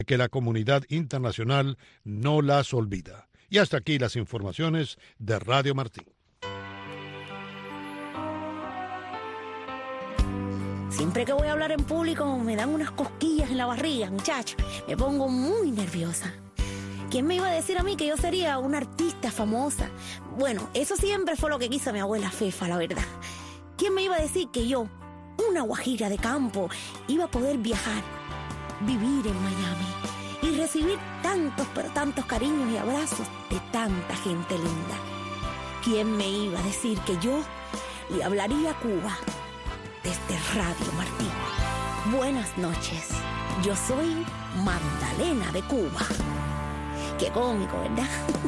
que la comunidad internacional no las olvida. Y hasta aquí las informaciones de Radio Martí. Siempre que voy a hablar en público me dan unas cosquillas en la barriga, muchacho. Me pongo muy nerviosa. ¿Quién me iba a decir a mí que yo sería una artista famosa? Bueno, eso siempre fue lo que quiso mi abuela Fefa, la verdad. ¿Quién me iba a decir que yo, una guajira de campo, iba a poder viajar, vivir en Miami y recibir tantos, pero tantos cariños y abrazos de tanta gente linda? ¿Quién me iba a decir que yo le hablaría a Cuba desde Radio Martí? Buenas noches, yo soy Magdalena de Cuba. Qué cómico, ¿verdad?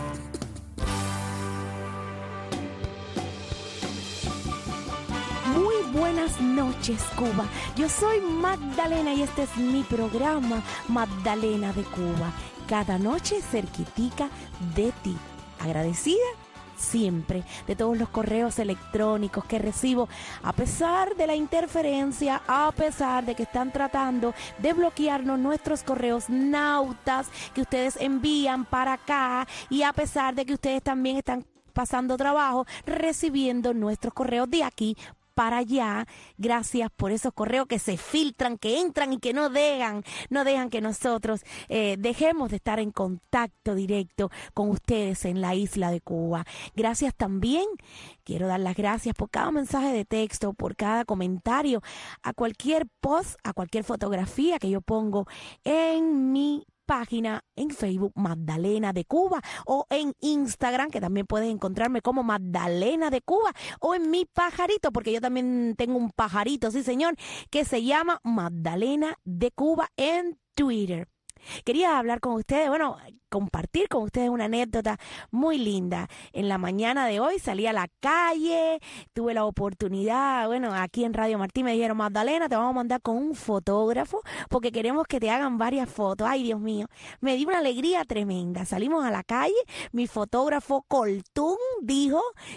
Muy buenas noches, Cuba. Yo soy Magdalena y este es mi programa, Magdalena de Cuba. Cada noche cerquitica de ti. Agradecida siempre de todos los correos electrónicos que recibo, a pesar de la interferencia, a pesar de que están tratando de bloquearnos nuestros correos nautas que ustedes envían para acá, y a pesar de que ustedes también están pasando trabajo recibiendo nuestros correos de aquí para allá. Gracias por esos correos que se filtran, que entran y que no dejan que nosotros dejemos de estar en contacto directo con ustedes en la isla de Cuba. Gracias también, quiero dar las gracias por cada mensaje de texto, por cada comentario, a cualquier post, a cualquier fotografía que yo pongo en mi página en Facebook, Magdalena de Cuba, o en Instagram, que también puedes encontrarme como Magdalena de Cuba, o en mi pajarito, porque yo también tengo un pajarito, sí señor, que se llama Magdalena de Cuba en Twitter. Quería hablar con ustedes, bueno, compartir con ustedes una anécdota muy linda. En la mañana de hoy salí a la calle, tuve la oportunidad, bueno, aquí en Radio Martí me dijeron: Magdalena, te vamos a mandar con un fotógrafo porque queremos que te hagan varias fotos. Ay, Dios mío, me dio una alegría tremenda. Salimos a la calle, mi fotógrafo Coltún dijo,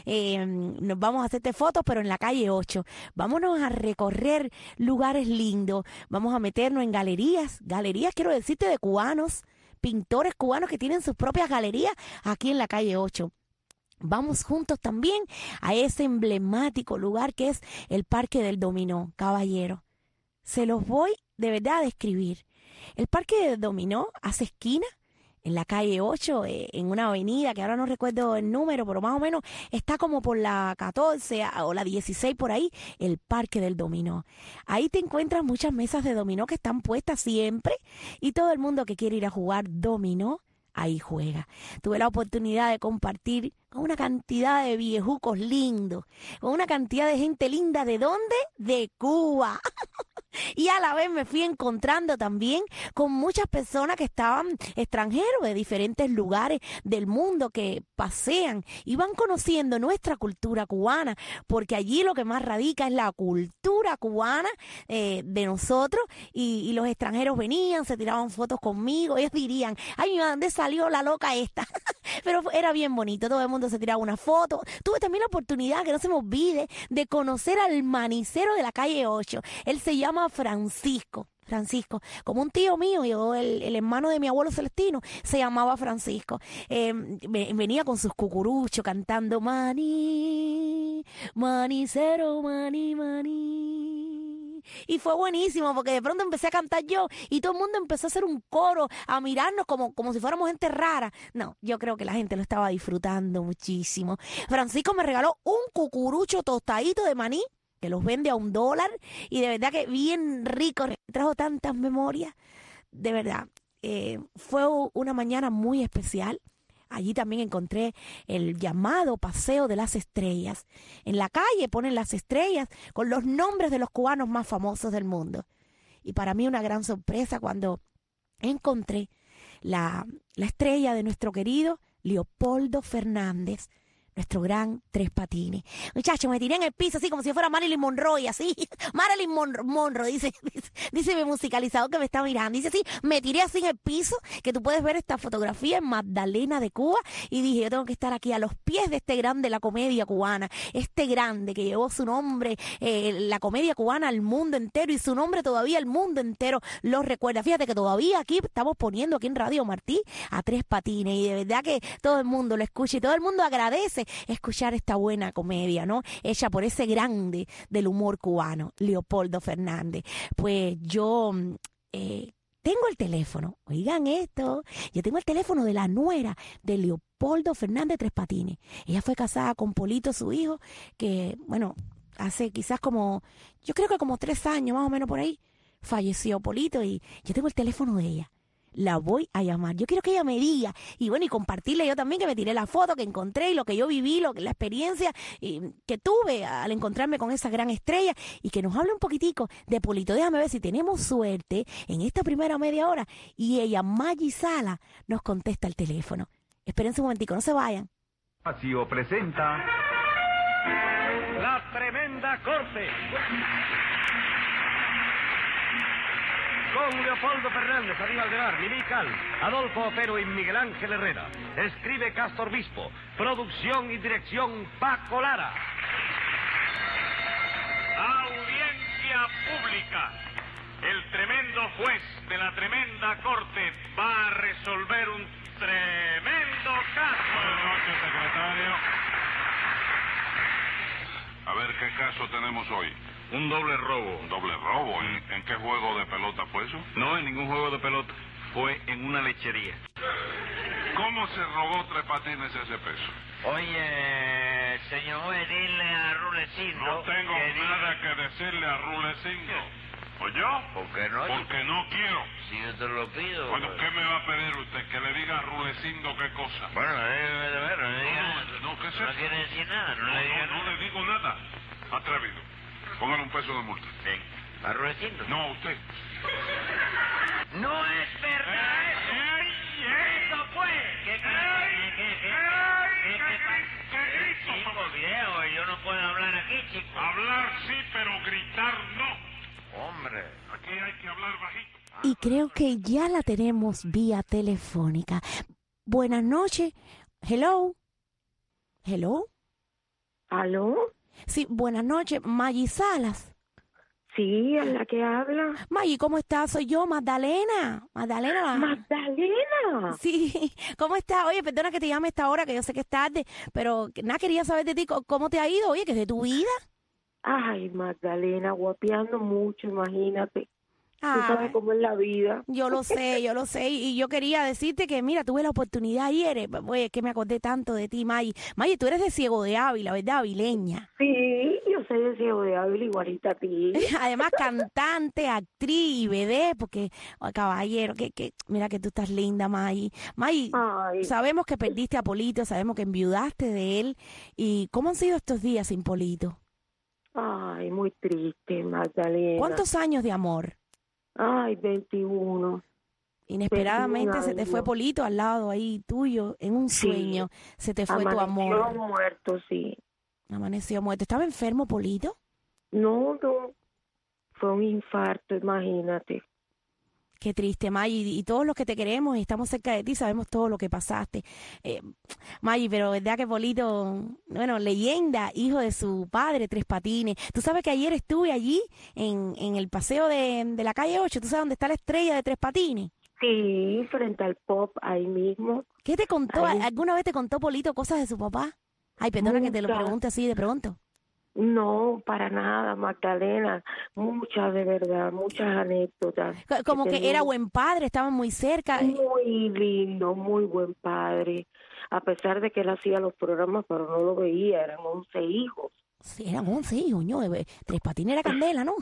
nos vamos a hacerte fotos, pero en la calle 8. Vámonos a recorrer lugares lindos, vamos a meternos en galerías quiero decirte, de cubanos, pintores cubanos que tienen sus propias galerías aquí en la calle 8. Vamos juntos también a ese emblemático lugar que es el Parque del Dominó, caballero. Se los voy de verdad a describir. El Parque del Dominó hace esquina en la calle 8, en una avenida que ahora no recuerdo el número, pero más o menos está como por la 14 o la 16 por ahí, el Parque del Dominó. Ahí te encuentras muchas mesas de dominó que están puestas siempre, y todo el mundo que quiere ir a jugar dominó, ahí juega. Tuve la oportunidad de compartir con una cantidad de viejucos lindos, con una cantidad de gente linda. ¿De dónde? De Cuba. Y a la vez me fui encontrando también con muchas personas que estaban extranjeros de diferentes lugares del mundo, que pasean y van conociendo nuestra cultura cubana, porque allí lo que más radica es la cultura cubana de nosotros, y los extranjeros venían, se tiraban fotos conmigo, ellos dirían: ay, mira, ¿dónde salió la loca esta? Pero era bien bonito, todo el mundo se tiraba una foto. Tuve también la oportunidad, que no se me olvide, de conocer al manicero de la calle 8. Él se llama Francisco, como un tío mío, yo, el hermano de mi abuelo Celestino, se llamaba Francisco. Venía con sus cucuruchos cantando: maní, manicero, maní, maní. Y fue buenísimo, porque de pronto empecé a cantar yo y todo el mundo empezó a hacer un coro, a mirarnos como si fuéramos gente rara. No, yo creo que la gente lo estaba disfrutando muchísimo. Francisco me regaló un cucurucho tostadito de maní, que los vende a $1, y de verdad que bien rico, trajo tantas memorias, de verdad. Fue una mañana muy especial. Allí también encontré el llamado Paseo de las Estrellas. En la calle ponen las estrellas con los nombres de los cubanos más famosos del mundo. Y para mí una gran sorpresa cuando encontré la estrella de nuestro querido Leopoldo Fernández, nuestro gran Tres Patines. Muchachos, me tiré en el piso así como si fuera Marilyn Monroe, así. Marilyn Monroe, dice mi musicalizador que me está mirando. Dice así, me tiré así en el piso, que tú puedes ver esta fotografía en Magdalena de Cuba. Y dije, yo tengo que estar aquí a los pies de este grande de la comedia cubana. Este grande que llevó su nombre, la comedia cubana al mundo entero. Y su nombre todavía el mundo entero lo recuerda. Fíjate que todavía aquí estamos poniendo aquí en Radio Martí a Tres Patines. Y de verdad que todo el mundo lo escucha y todo el mundo agradece escuchar esta buena comedia, ¿no? Hecha por ese grande del humor cubano, Leopoldo Fernández. Pues yo tengo el teléfono, oigan esto, yo tengo el teléfono de la nuera de Leopoldo Fernández Tres Patines. Ella fue casada con Polito, su hijo, que, bueno, hace quizás como, yo creo que como 3 años más o menos por ahí, falleció Polito y yo tengo el teléfono de ella. La voy a llamar. Yo quiero que ella me diga, y bueno, y compartirle yo también, que me tiré la foto que encontré y lo que yo viví, la experiencia que tuve al encontrarme con esa gran estrella, y que nos hable un poquitico de Polito. Déjame ver si tenemos suerte en esta primera media hora y ella, Maggi Sala, nos contesta el teléfono. Espérense un momentico, no se vayan. Espacio presenta La Tremenda Corte. Con Leopoldo Fernández, Aníbal de Mar, Mimi Cal, Adolfo Otero y Miguel Ángel Herrera. Escribe Castor Bispo. Producción y dirección Paco Lara. Audiencia pública. El tremendo juez de la tremenda corte va a resolver un tremendo caso. Buenas noches, secretario. A ver, ¿qué caso tenemos hoy? Un doble robo. ¿Un doble robo? ¿En qué juego de pelota fue eso? No, en ningún juego de pelota. Fue en una lechería. ¿Cómo se robó Tres Patines ese peso? Oye, señor, dile a Rulecindo... No tengo nada que decirle a Rulecindo. ¿O yo? ¿Por qué no? Porque no quiero. Si yo te lo pido... Bueno, ¿qué me va a pedir usted? Que le diga a Rulecindo qué cosa. Bueno, no le diga... No, ¿qué es No eso? quiere decir nada, no le diga No nada. le digo nada. Atrevido. Póngale un peso de multa. Bien. ¿A Rulecindo? No, a usted. ¡No es verdad eso! ¡Eso fue! ¿Qué chico viejo? Yo no puedo hablar aquí, chico. Hablar sí, pero gritar no. Hombre. Aquí hay que hablar bajito. Y creo que ya la tenemos vía telefónica. Buenas noches. Hello. Hello. ¿Aló? Sí, buenas noches. Maggi Salas. Sí, ¿a la que habla? Maggi, ¿cómo estás? Soy yo, Magdalena. Magdalena. ¡Magdalena! Sí, ¿cómo estás? Oye, perdona que te llame a esta hora, que yo sé que es tarde, pero nada, quería saber de ti, ¿cómo te ha ido? Oye, ¿qué es de tu vida? Ay, Magdalena, guapeando mucho, imagínate. Tú Ay, sabes cómo es la vida. yo lo sé, y yo quería decirte que, mira, tuve la oportunidad ayer, oye, que me acordé tanto de ti, Maggi. Maggi, tú eres de Ciego de Ávila, ¿verdad? Avileña. Sí, yo soy de Ciego de Ávila, igualita a ti. Además, cantante, actriz y vedette, porque, oh, caballero, mira que tú estás linda, Maggi. Maggi, Ay, sabemos que perdiste a Polito, sabemos que enviudaste de él, y ¿cómo han sido estos días sin Polito? ay, muy triste, Magdalena. ¿Cuántos años de amor? Ay, 21. Inesperadamente se te fue años. Polito al lado ahí tuyo, en un Sí. sueño, se te fue tu Amaneció amor. muerto, sí. Amaneció muerto. ¿Estaba enfermo, Polito? No, fue un infarto, imagínate. Qué triste, Maggi. Y todos los que te queremos y estamos cerca de ti sabemos todo lo que pasaste. Maggi, pero verdad que Polito, bueno, leyenda, hijo de su padre, Tres Patines. Tú sabes que ayer estuve allí en el paseo de la calle 8. ¿Tú sabes dónde está la estrella de Tres Patines? Sí, frente al pop, ahí mismo. ¿Qué te contó? Ahí. ¿Alguna vez te contó Polito cosas de su papá? Ay, perdona que te lo Muchas. pregunte así de pronto. No, para nada, Magdalena. Muchas, de verdad, muchas anécdotas. Como que tenía. era buen padre, estaban muy cerca. Muy lindo, muy buen padre. A pesar de que él hacía los programas, pero no lo veía, eran 11 hijos. Sí, eran 11 hijos, ño, Tres Patines era candela, ¿no?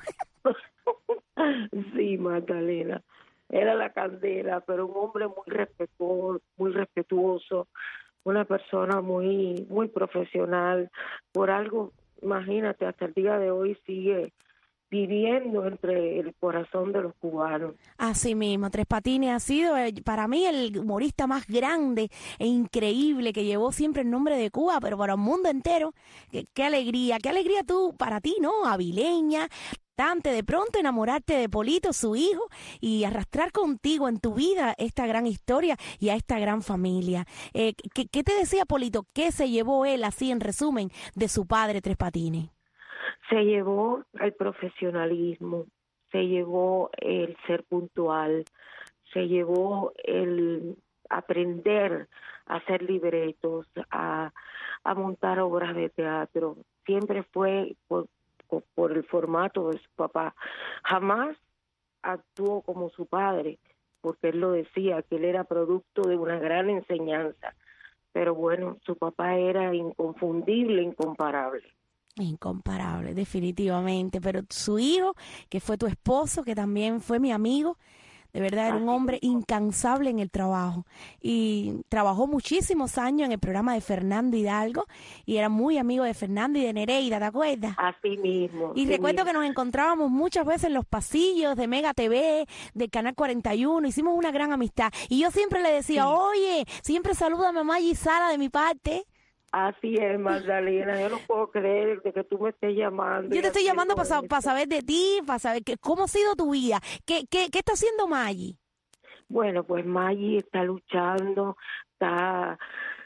Sí, Magdalena. Era la candela, pero un hombre muy respetuoso, una persona muy, muy profesional. Por algo, imagínate, hasta el día de hoy sigue viviendo entre el corazón de los cubanos. Así mismo, Tres Patines ha sido para mí el humorista más grande e increíble que llevó siempre el nombre de Cuba, pero para el mundo entero. Qué alegría tú, para ti, ¿no? Avileña, de pronto enamorarte de Polito, su hijo, y arrastrar contigo en tu vida esta gran historia y a esta gran familia. ¿Qué te decía Polito? ¿Qué se llevó él, así en resumen, de su padre Tres Patines? Se llevó el profesionalismo, se llevó el ser puntual, se llevó el aprender a hacer libretos, a montar obras de teatro. Siempre fue por el formato de su papá. Jamás actuó como su padre, porque él lo decía, que él era producto de una gran enseñanza. Pero bueno, su papá era inconfundible, incomparable. Incomparable, definitivamente. Pero su hijo, que fue tu esposo, que también fue mi amigo, de verdad era un hombre incansable en el trabajo y trabajó muchísimos años en el programa de Fernando Hidalgo y era muy amigo de Fernando y de Nereida, ¿te acuerdas? Así mismo. Y recuerdo que nos encontrábamos muchas veces en los pasillos de Mega TV, del Canal 41, hicimos una gran amistad. Y yo siempre le decía, oye, siempre salúdame a Maggie Sala de mi parte. Así es, Magdalena, yo no puedo creer de que tú me estés llamando. Yo te estoy llamando para saber de ti, para saber cómo ha sido tu vida. ¿Qué está haciendo Maggie? Bueno, pues Maggie está luchando, está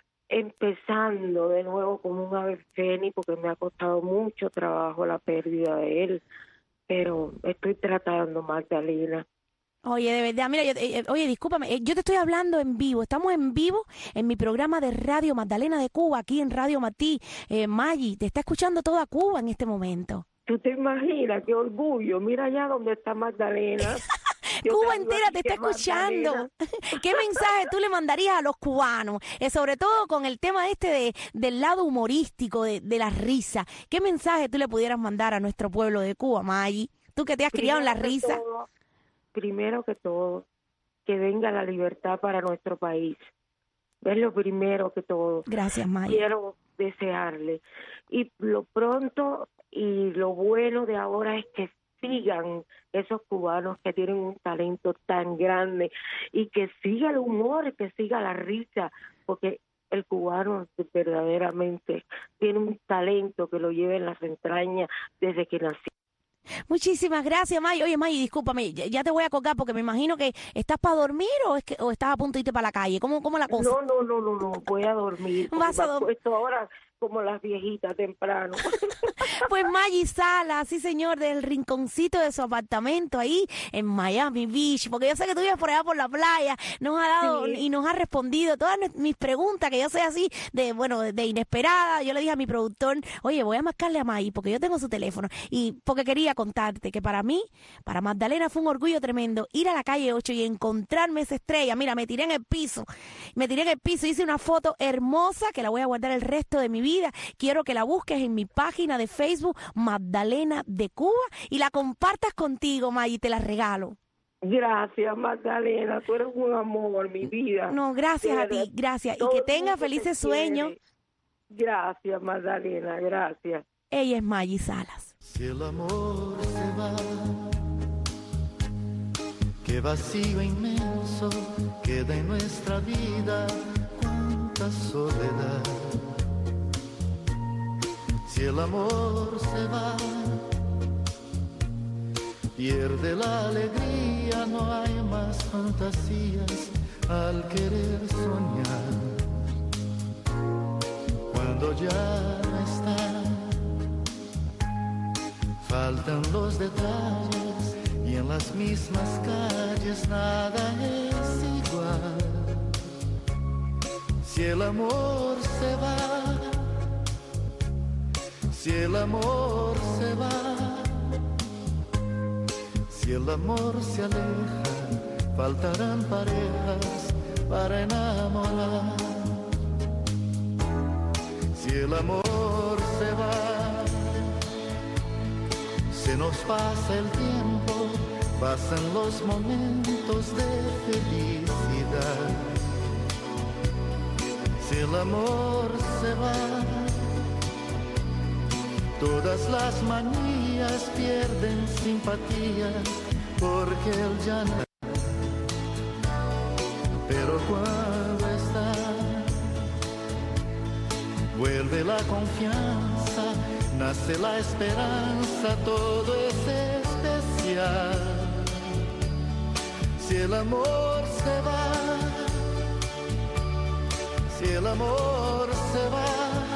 empezando de nuevo como un ave fénix, porque me ha costado mucho trabajo la pérdida de él, pero estoy tratando, Magdalena. Oye, de verdad, mira, oye, discúlpame, yo te estoy hablando en vivo, estamos en vivo en mi programa de Radio Magdalena de Cuba, aquí en Radio Martí. Maggie, te está escuchando toda Cuba en este momento. ¿Tú te imaginas? ¡Qué orgullo! Mira allá donde está Magdalena. Cuba entera te está escuchando. ¿Qué mensaje tú le mandarías a los cubanos? Sobre todo con el tema del lado humorístico, de la risa. ¿Qué mensaje tú le pudieras mandar a nuestro pueblo de Cuba, Maggie? Tú que te has criado en la risa. Primero que todo, que venga la libertad para nuestro país. Es lo primero que todo. Gracias, Maggie. Quiero desearle. Y lo pronto y lo bueno de ahora es que sigan esos cubanos que tienen un talento tan grande y que siga el humor, que siga la risa, porque el cubano verdaderamente tiene un talento que lo lleva en las entrañas desde que nació. Muchísimas gracias, Maggie. Oye, Maggie, discúlpame, ya te voy a colgar porque me imagino que estás para dormir o estás a punto de irte para la calle. ¿Cómo la cosa? No, voy a dormir. Vas a dormir. Esto ahora como las viejitas temprano. Pues Maggie Sala, sí señor, del rinconcito de su apartamento ahí en Miami Beach, porque yo sé que tú vives por allá por la playa, nos ha dado y nos ha respondido todas mis preguntas, que yo sé así de inesperada. Yo le dije a mi productor, oye, voy a marcarle a Maggie porque yo tengo su teléfono y porque quería contarte que para mí, para Magdalena fue un orgullo tremendo ir a la calle 8 y encontrarme esa estrella. Mira, me tiré en el piso, hice una foto hermosa que la voy a guardar el resto de mi vida. Quiero que la busques en mi página de Facebook, Magdalena de Cuba, y la compartas contigo, Maggie, te la regalo. Gracias, Magdalena, tú eres un amor, mi vida. No, gracias a ti, gracias. Y que tengas felices sueños. Gracias, Magdalena, gracias. Ella es Maggie Salas. Si el amor se va, qué vacío inmenso queda en nuestra vida, cuánta soledad. Si el amor se va, pierde la alegría, no hay más fantasías al querer soñar. Cuando ya no está, faltan los detalles y en las mismas calles nada es igual. Si el amor se va, si el amor se va, si el amor se aleja, faltarán parejas para enamorar. Si el amor se va, se nos pasa el tiempo, pasan los momentos de felicidad. Si el amor se va, todas las manías días pierden simpatía porque él ya no. Pero cuando está, vuelve la confianza, nace la esperanza, todo es especial. Si el amor se va, si el amor se va,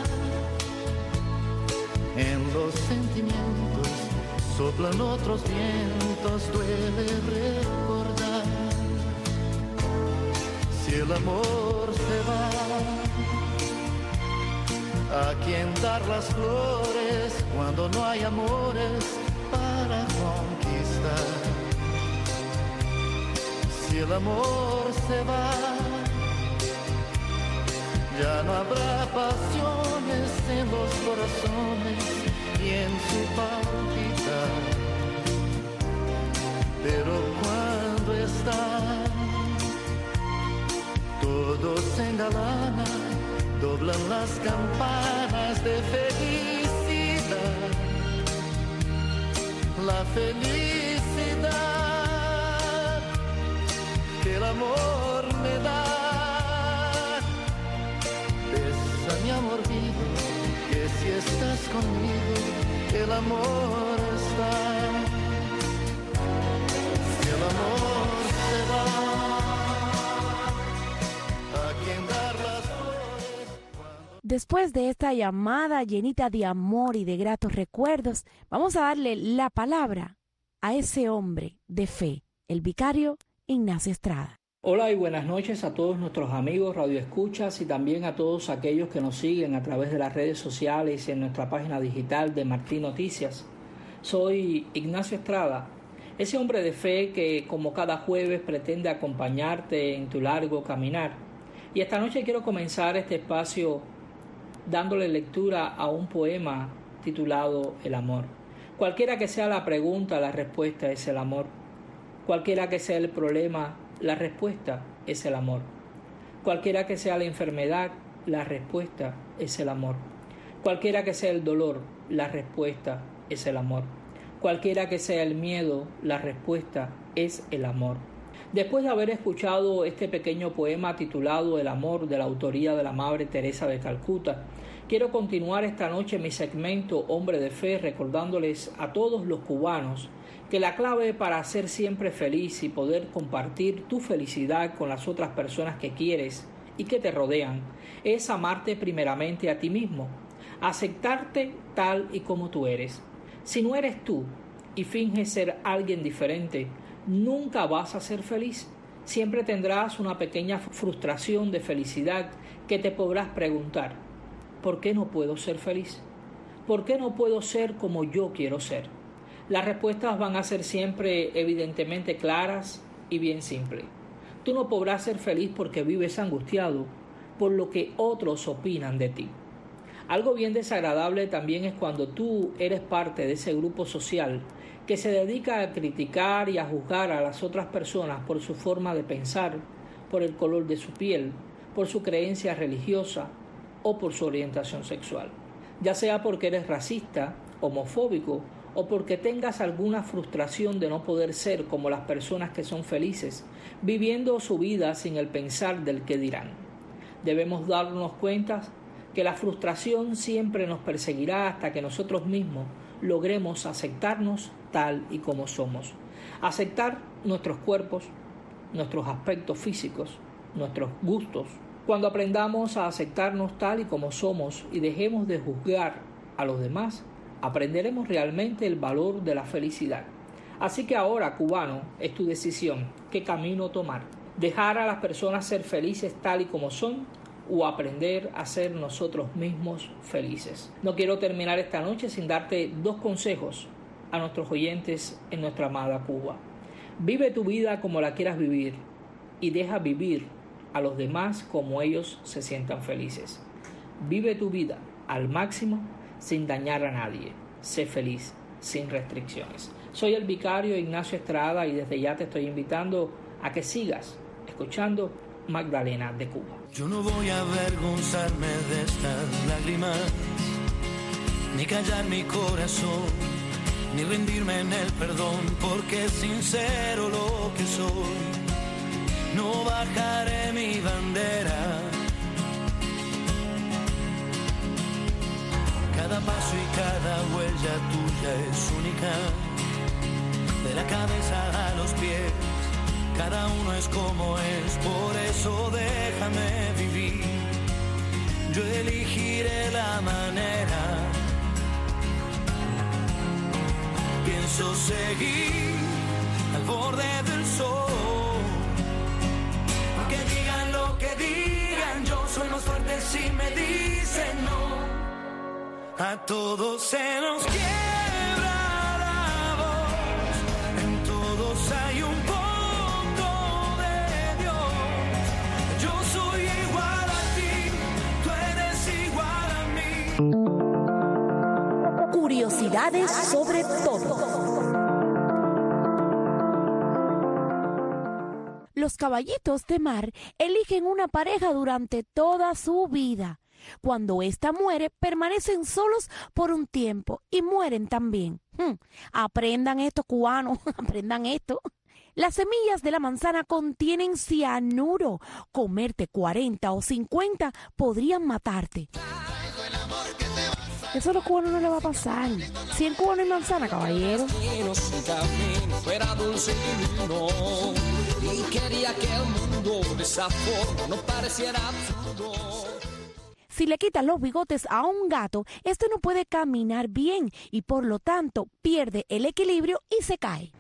en los sentimientos soplan otros vientos, duele recordar. Si el amor se va, ¿a quién dar las flores cuando no hay amores para conquistar? Si el amor se va, ya no habrá pasiones en los corazones y en su palpitar. Pero cuando está, todo se engalana, doblan las campanas de felicidad. La felicidad que el amor me da. Besa mi amor vivo, que si estás conmigo, el amor está. Si el amor se va, después de esta llamada llenita de amor y de gratos recuerdos, vamos a darle la palabra a ese hombre de fe, el vicario Ignacio Estrada. Hola y buenas noches a todos nuestros amigos radioescuchas y también a todos aquellos que nos siguen a través de las redes sociales y en nuestra página digital de Martín Noticias. Soy Ignacio Estrada, ese hombre de fe que como cada jueves pretende acompañarte en tu largo caminar. Y esta noche quiero comenzar este espacio dándole lectura a un poema titulado El amor. Cualquiera que sea la pregunta, la respuesta es el amor. Cualquiera que sea el problema, la respuesta es el amor. Cualquiera que sea la enfermedad, la respuesta es el amor. Cualquiera que sea el dolor, la respuesta es el amor. Cualquiera que sea el miedo, la respuesta es el amor. Después de haber escuchado este pequeño poema titulado El amor, de la autoría de la Madre Teresa de Calcuta, quiero continuar esta noche mi segmento Hombre de Fe recordándoles a todos los cubanos que la clave para ser siempre feliz y poder compartir tu felicidad con las otras personas que quieres y que te rodean es amarte primeramente a ti mismo, aceptarte tal y como tú eres. Si no eres tú y finges ser alguien diferente, nunca vas a ser feliz. Siempre tendrás una pequeña frustración de felicidad que te podrás preguntar: ¿por qué no puedo ser feliz? ¿Por qué no puedo ser como yo quiero ser? Las respuestas van a ser siempre evidentemente claras y bien simples. Tú no podrás ser feliz porque vives angustiado por lo que otros opinan de ti. Algo bien desagradable también es cuando tú eres parte de ese grupo social que se dedica a criticar y a juzgar a las otras personas por su forma de pensar, por el color de su piel, por su creencia religiosa o por su orientación sexual. Ya sea porque eres racista, homofóbico o porque tengas alguna frustración de no poder ser como las personas que son felices, viviendo su vida sin el pensar del qué dirán. Debemos darnos cuenta que la frustración siempre nos perseguirá hasta que nosotros mismos logremos aceptarnos tal y como somos. Aceptar nuestros cuerpos, nuestros aspectos físicos, nuestros gustos. Cuando aprendamos a aceptarnos tal y como somos y dejemos de juzgar a los demás, aprenderemos realmente el valor de la felicidad. Así que ahora, cubano, es tu decisión. ¿Qué camino tomar? ¿Dejar a las personas ser felices tal y como son o aprender a ser nosotros mismos felices? No quiero terminar esta noche sin darte 2 consejos a nuestros oyentes en nuestra amada Cuba. Vive tu vida como la quieras vivir y deja vivir a los demás como ellos se sientan felices. Vive tu vida al máximo sin dañar a nadie. Sé feliz, sin restricciones. Soy el vicario Ignacio Estrada y desde ya te estoy invitando a que sigas escuchando Magdalena de Cuba. Yo no voy a avergonzarme de estas lágrimas, ni callar mi corazón ni rendirme en el perdón, porque es sincero lo que soy. No bajaré mi bandera. Cada paso y cada huella tuya es única. De la cabeza a los pies, cada uno es como es. Por eso déjame vivir. Yo elegiré la manera. Pienso seguir al borde del sol. Aunque digan lo que digan, yo soy más fuerte si me dicen no. A todos se nos quiebra la voz, en todos hay un poco de Dios. Yo soy igual a ti, tú eres igual a mí. Curiosidades sobre todo. Los caballitos de mar eligen una pareja durante toda su vida. Cuando ésta muere, permanecen solos por un tiempo y mueren también. Aprendan esto, cubanos, aprendan esto. Las semillas de la manzana contienen cianuro. Comerte 40 o 50 podrían matarte. Eso a los cubanos no les va a pasar. Si en Cuba no hay manzana, caballero. Y quería que el mundo de esa forma no pareciera absurdo. Si le quitas los bigotes a un gato, este no puede caminar bien y por lo tanto pierde el equilibrio y se cae.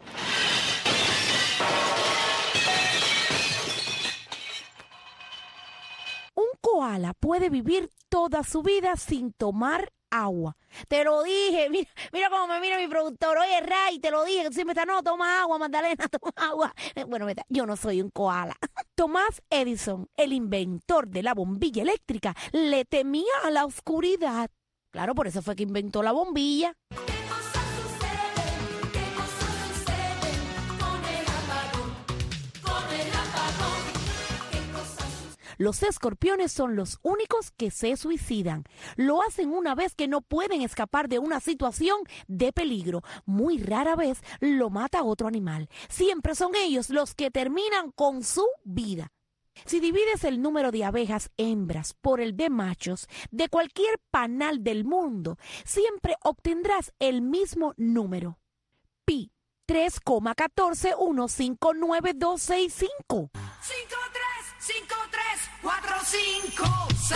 Un koala puede vivir toda su vida sin tomar agua. Te lo dije, mira cómo me mira mi productor. Oye, Ray, te lo dije, que siempre está, no, toma agua, Magdalena, toma agua. Bueno, yo no soy un koala. Tomás Edison, el inventor de la bombilla eléctrica, le temía a la oscuridad. Claro, por eso fue que inventó la bombilla. Los escorpiones son los únicos que se suicidan. Lo hacen una vez que no pueden escapar de una situación de peligro. Muy rara vez lo mata otro animal. Siempre son ellos los que terminan con su vida. Si divides el número de abejas hembras por el de machos de cualquier panal del mundo, siempre obtendrás el mismo número. Pi, 3,14159,265. 5-3-5-3-4-5-6.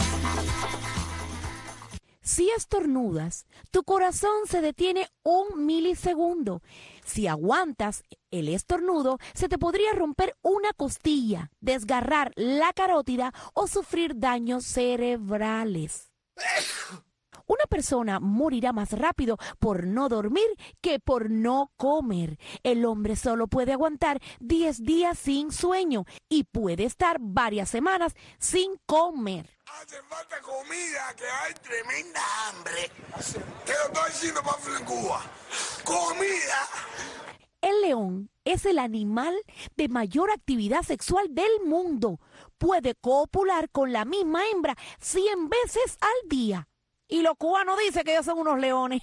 Si estornudas, tu corazón se detiene 1 milisegundo. Si aguantas el estornudo, se te podría romper una costilla, desgarrar la carótida o sufrir daños cerebrales. Una persona morirá más rápido por no dormir que por no comer. El hombre solo puede aguantar 10 días sin sueño y puede estar varias semanas sin comer. Hace falta comida, que hay tremenda hambre. Te lo estoy diciendo, Pablo, en Cuba. ¡Comida! El león es el animal de mayor actividad sexual del mundo. Puede copular con la misma hembra 100 veces al día. Y los cubanos dicen que ellos son unos leones.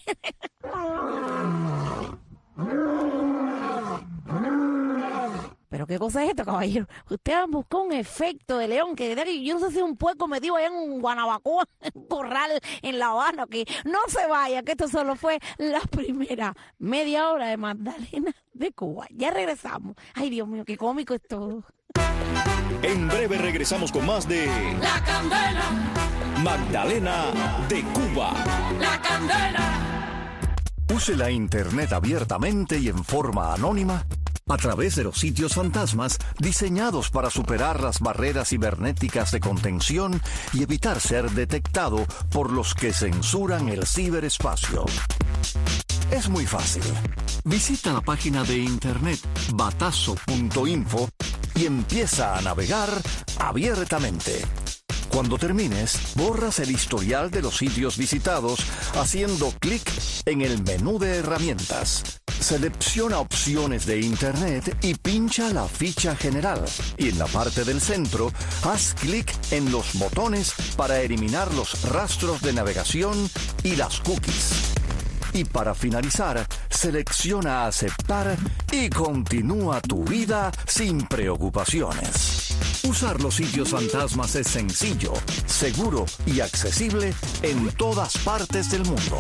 Pero qué cosa es esto, caballero. Ustedes buscó un efecto de león que yo no sé si un puerco metido allá en Guanabacoa, en un corral en La Habana, que no se vaya, que esto solo fue la primera media hora de Magdalena de Cuba. Ya regresamos. Ay, Dios mío, qué cómico es todo. En breve regresamos con más de La Candela. Magdalena de Cuba. La Candela. Use la internet abiertamente y en forma anónima a través de los sitios fantasmas diseñados para superar las barreras cibernéticas de contención y evitar ser detectado por los que censuran el ciberespacio. Es muy fácil. Visita la página de internet batazo.info y empieza a navegar abiertamente. Cuando termines, borras el historial de los sitios visitados haciendo clic en el menú de herramientas. Selecciona opciones de Internet y pincha la ficha general. Y en la parte del centro, haz clic en los botones para eliminar los rastros de navegación y las cookies. Y para finalizar, selecciona aceptar y continúa tu vida sin preocupaciones. Usar los sitios fantasmas es sencillo, seguro y accesible en todas partes del mundo.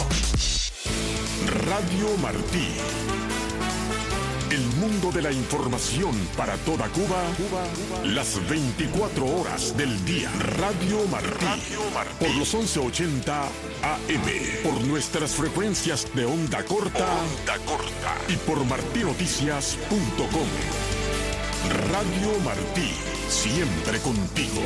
Radio Martí. El mundo de la información para toda Cuba, las 24 horas del día. Radio Martí. Por los 1180 AM. Por nuestras frecuencias de onda corta. Y por martinoticias.com. Radio Martí. Siempre contigo.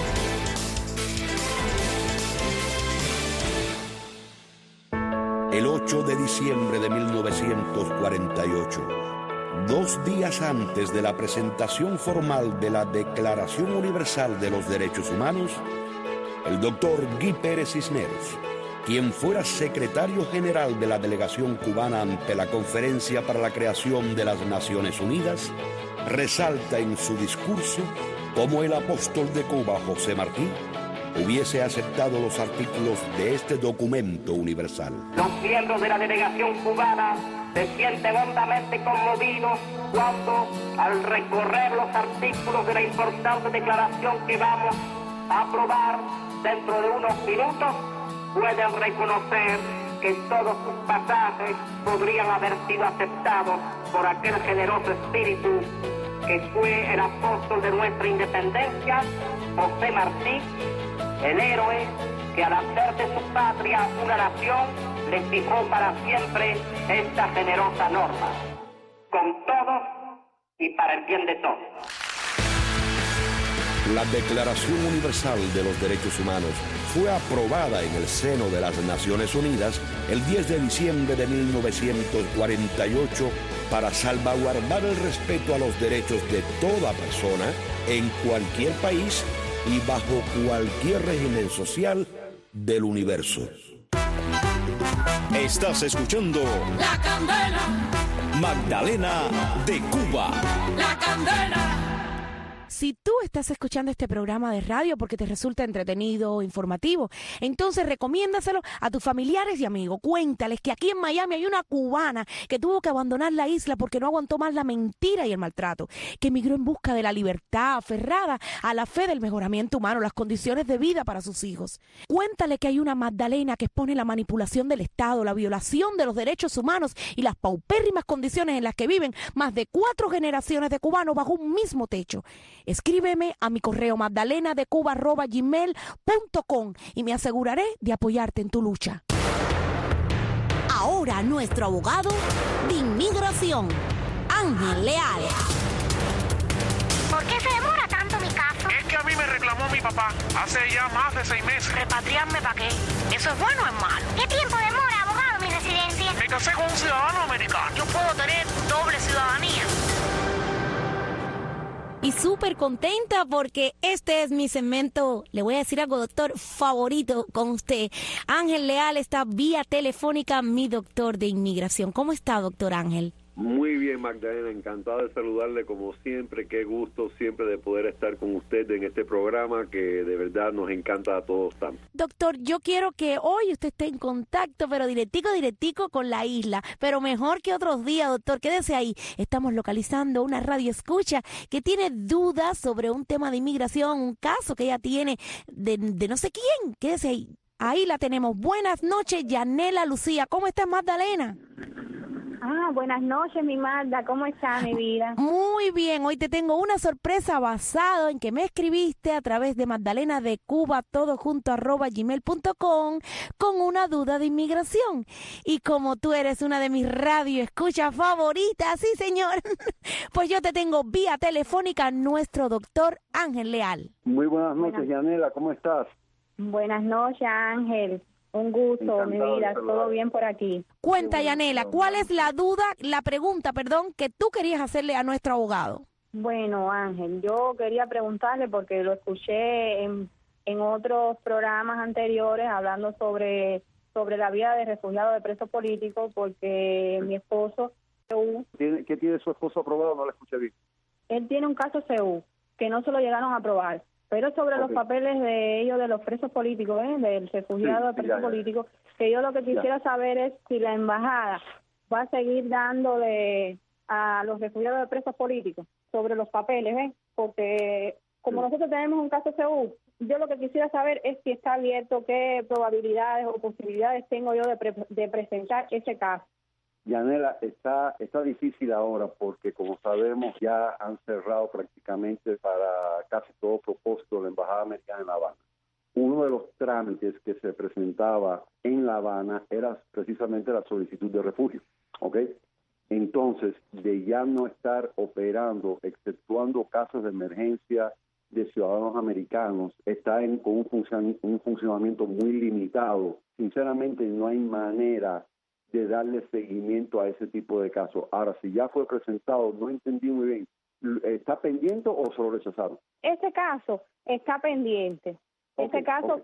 El 8 de diciembre de 1948, 2 días antes de la presentación formal de la Declaración Universal de los Derechos Humanos, el doctor Guy Pérez Cisneros, quien fuera secretario general de la delegación cubana ante la Conferencia para la Creación de las Naciones Unidas, resalta en su discurso cómo el apóstol de Cuba, José Martí, hubiese aceptado los artículos de este documento universal. Los miembros de la delegación cubana se sienten hondamente conmovidos cuando, al recorrer los artículos de la importante declaración que vamos a aprobar dentro de unos minutos, pueden reconocer que todos sus pasajes podrían haber sido aceptados por aquel generoso espíritu que fue el apóstol de nuestra independencia, José Martí, el héroe que al hacer de su patria una nación le fijó para siempre esta generosa norma, con todos y para el bien de todos. La Declaración Universal de los Derechos Humanos fue aprobada en el seno de las Naciones Unidas el 10 de diciembre de 1948 para salvaguardar el respeto a los derechos de toda persona en cualquier país y bajo cualquier régimen social del universo. Estás escuchando La Candela. Magdalena de Cuba. La Candela. Si tú estás escuchando este programa de radio porque te resulta entretenido o informativo, entonces recomiéndaselo a tus familiares y amigos. Cuéntales que aquí en Miami hay una cubana que tuvo que abandonar la isla porque no aguantó más la mentira y el maltrato, que emigró en busca de la libertad, aferrada a la fe del mejoramiento humano, las condiciones de vida para sus hijos. Cuéntale que hay una Magdalena que expone la manipulación del Estado, la violación de los derechos humanos y las paupérrimas condiciones en las que viven más de 4 generaciones de cubanos bajo un mismo techo. Escríbeme a mi correo magdalenadecuba@gmail.com y me aseguraré de apoyarte en tu lucha. Ahora nuestro abogado de inmigración, Ángel Leal. ¿Por qué se demora tanto mi caso? Es que a mí me reclamó mi papá hace ya más de 6 meses. ¿Repatriarme para qué? ¿Eso es bueno o es malo? ¿Qué tiempo demora, abogado, mi residencia? Me casé con un ciudadano americano. Yo puedo tener doble ciudadanía. Y súper contenta porque este es mi segmento, le voy a decir algo, doctor, favorito con usted. Ángel Leal está vía telefónica, mi doctor de inmigración. ¿Cómo está, doctor Ángel? Muy bien, Magdalena, encantado de saludarle como siempre. Qué gusto siempre de poder estar con usted en este programa que de verdad nos encanta a todos tanto. Doctor, yo quiero que hoy usted esté en contacto, pero directico con la isla, pero mejor que otros días, doctor. Quédese ahí. Estamos localizando una radio escucha que tiene dudas sobre un tema de inmigración, un caso que ella tiene de no sé quién. Quédese ahí. Ahí la tenemos. Buenas noches, Yanela Lucía. ¿Cómo estás, Magdalena? Buenas noches, mi Magda. ¿Cómo está, mi vida? Muy bien. Hoy te tengo una sorpresa basado en que me escribiste a través de Magdalena de Cuba, todo junto, @gmail.com, con una duda de inmigración. Y como tú eres una de mis radioescuchas favoritas, sí, señor, pues yo te tengo vía telefónica nuestro doctor Ángel Leal. Muy buenas noches, Yanela. ¿Cómo estás? Buenas noches, Ángel. Un gusto, encantado, mi vida. Todo bien por aquí. Cuenta, Yanela, ¿cuál es la pregunta, que tú querías hacerle a nuestro abogado? Bueno, Ángel, yo quería preguntarle porque lo escuché en otros programas anteriores hablando sobre la vida de refugiado de preso político, porque mi esposo... ¿Qué tiene su esposo aprobado? No lo escuché bien. Él tiene un caso CEU que no se lo llegaron a aprobar. Pero sobre los papeles de ellos, de los presos políticos, del refugiado de presos políticos, que yo lo que quisiera saber es si la embajada va a seguir dándole a los refugiados de presos políticos sobre los papeles, porque como nosotros tenemos un caso CEU, yo lo que quisiera saber es si está abierto, qué probabilidades o posibilidades tengo yo de presentar ese caso. Yanela, está difícil ahora porque, como sabemos, ya han cerrado prácticamente para casi todo propósito la Embajada Americana en La Habana. Uno de los trámites que se presentaba en La Habana era precisamente la solicitud de refugio, ¿ok? Entonces, de ya no estar operando, exceptuando casos de emergencia de ciudadanos americanos, está con un funcionamiento muy limitado. Sinceramente, no hay manera de darle seguimiento a ese tipo de casos. Ahora, si ya fue presentado, no entendí muy bien, ¿está pendiente o se lo rechazaron? Ese caso está pendiente. Ese caso,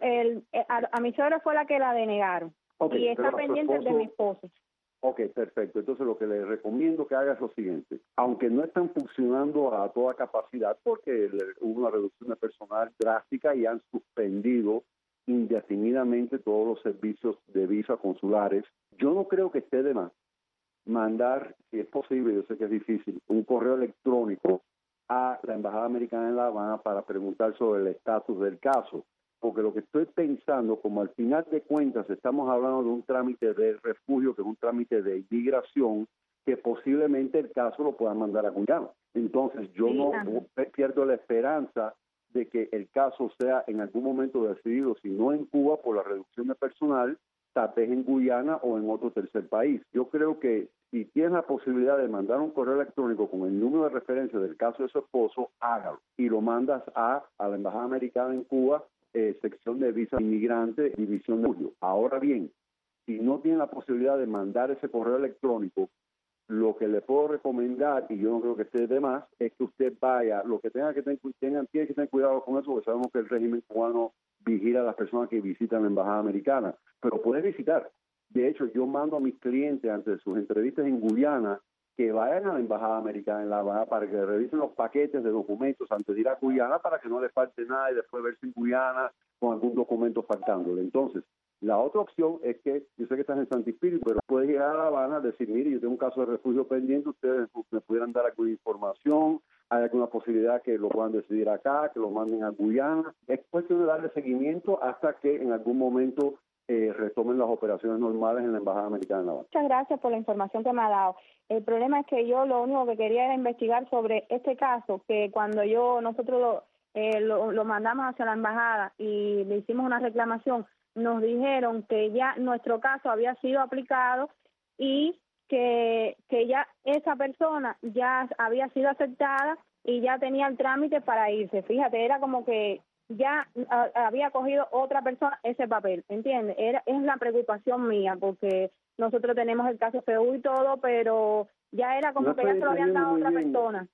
a mi suegra fue la que la denegaron. Y está pendiente de mi esposo. Ok, perfecto. Entonces lo que le recomiendo que haga es lo siguiente. Aunque no están funcionando a toda capacidad porque hubo una reducción de personal drástica y han suspendido indefinidamente todos los servicios de visa consulares, yo no creo que esté de más mandar, si es posible, yo sé que es difícil, un correo electrónico a la Embajada Americana en La Habana para preguntar sobre el estatus del caso. Porque lo que estoy pensando, como al final de cuentas estamos hablando de un trámite de refugio, que es un trámite de inmigración, que posiblemente el caso lo puedan mandar a Guyana. Entonces yo no pierdo la esperanza de que el caso sea en algún momento decidido, si no en Cuba por la reducción de personal, tal vez en Guyana o en otro tercer país. Yo creo que si tienes la posibilidad de mandar un correo electrónico con el número de referencia del caso de su esposo, hágalo y lo mandas a la Embajada Americana en Cuba, sección de visa inmigrante, división de refugio. Ahora bien, si no tiene la posibilidad de mandar ese correo electrónico, lo que le puedo recomendar, y yo no creo que esté de más, es que usted vaya, lo que tiene que tener cuidado con eso, porque sabemos que el régimen cubano vigila a las personas que visitan la Embajada Americana, pero puede visitar. De hecho, yo mando a mis clientes antes de sus entrevistas en Guyana que vayan a la Embajada Americana en La Habana para que revisen los paquetes de documentos antes de ir a Guyana para que no le falte nada y después verse en Guyana con algún documento faltándole. Entonces, la otra opción es que, yo sé que estás en Santo Espíritu, pero puedes llegar a La Habana y decir, mire, yo tengo un caso de refugio pendiente, ustedes me pudieran dar alguna información, hay alguna posibilidad que lo puedan decidir acá, que lo manden a Guyana. Es cuestión de darle seguimiento hasta que en algún momento retomen las operaciones normales en la Embajada Americana en La Habana. Muchas gracias por la información que me ha dado. El problema es que yo lo único que quería era investigar sobre este caso, que cuando nosotros lo mandamos hacia la embajada y le hicimos una reclamación, nos dijeron que ya nuestro caso había sido aplicado y que ya esa persona ya había sido aceptada y ya tenía el trámite para irse. Fíjate, era como que ya había cogido otra persona ese papel, ¿entiendes? Es la preocupación mía, porque nosotros tenemos el caso FEU y todo, pero ya era como que ya se lo habían dado a otra persona.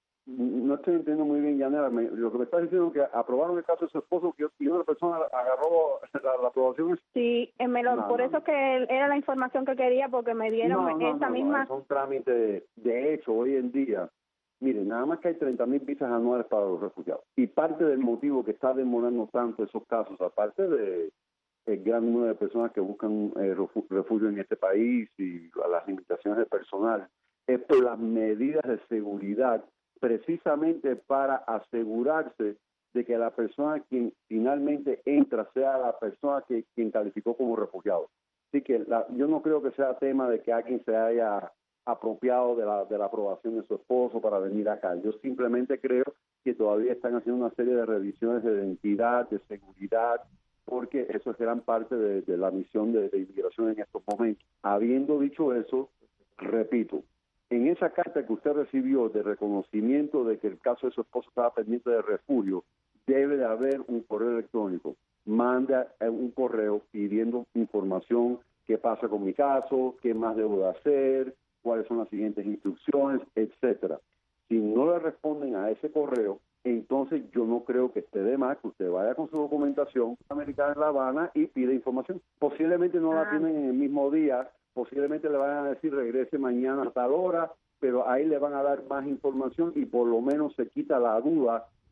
No estoy entendiendo muy bien, Yanela. Lo que me estás diciendo es que aprobaron el caso de su esposo y una persona agarró la aprobación. Sí, por eso que era la información que quería, porque me dieron esa misma... Es un trámite, de hecho, hoy en día, miren, nada más que hay 30,000 visas anuales para los refugiados. Y parte del motivo que está demorando tanto esos casos, aparte de el gran número de personas que buscan refugio en este país y las limitaciones de personal, es por las medidas de seguridad, precisamente para asegurarse de que la persona quien finalmente entra sea la persona quien calificó como refugiado. Así que yo no creo que sea tema de que alguien se haya apropiado de la aprobación de su esposo para venir acá. Yo simplemente creo que todavía están haciendo una serie de revisiones de identidad, de seguridad, porque eso es gran parte de la misión de inmigración en estos momentos. Habiendo dicho eso, repito, en esa carta que usted recibió de reconocimiento de que el caso de su esposo estaba pendiente de refugio, debe de haber un correo electrónico. Manda un correo pidiendo información, qué pasa con mi caso, qué más debo de hacer, cuáles son las siguientes instrucciones, etcétera. Si no le responden a ese correo, entonces yo no creo que esté de más que usted vaya con su documentación americana en La Habana y pida información. Posiblemente no la tienen en el mismo día, posiblemente le van a decir regrese mañana a tal hora, pero ahí le van a dar más información y por lo menos se quita la duda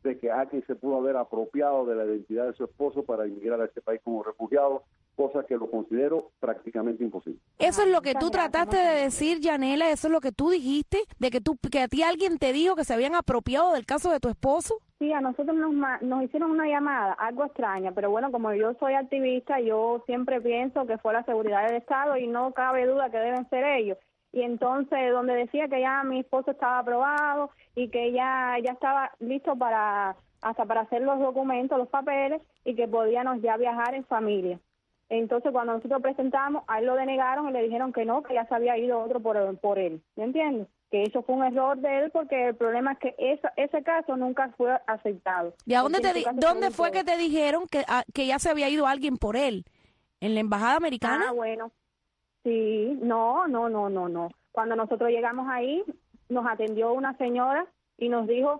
de que alguien se pudo haber apropiado de la identidad de su esposo para emigrar a este país como refugiado, cosa que lo considero prácticamente imposible. Eso es lo que tú trataste de decir, Yanela, eso es lo que tú dijiste, de que a ti alguien te dijo que se habían apropiado del caso de tu esposo. Sí, a nosotros nos hicieron una llamada, algo extraña, pero bueno, como yo soy activista, yo siempre pienso que fue la seguridad del Estado y no cabe duda que deben ser ellos. Y entonces, donde decía que ya mi esposo estaba aprobado y que ya estaba listo hasta para hacer los documentos, los papeles, y que podíamos ya viajar en familia. Entonces, cuando nosotros presentamos, a él lo denegaron y le dijeron que no, que ya se había ido otro por él. ¿Me entiendes? Que eso fue un error de él, porque el problema es que ese caso nunca fue aceptado. ¿Y a dónde fue que te dijeron que ya se había ido alguien por él? ¿En la embajada americana? Ah, bueno. Sí, no. Cuando nosotros llegamos ahí, nos atendió una señora y nos dio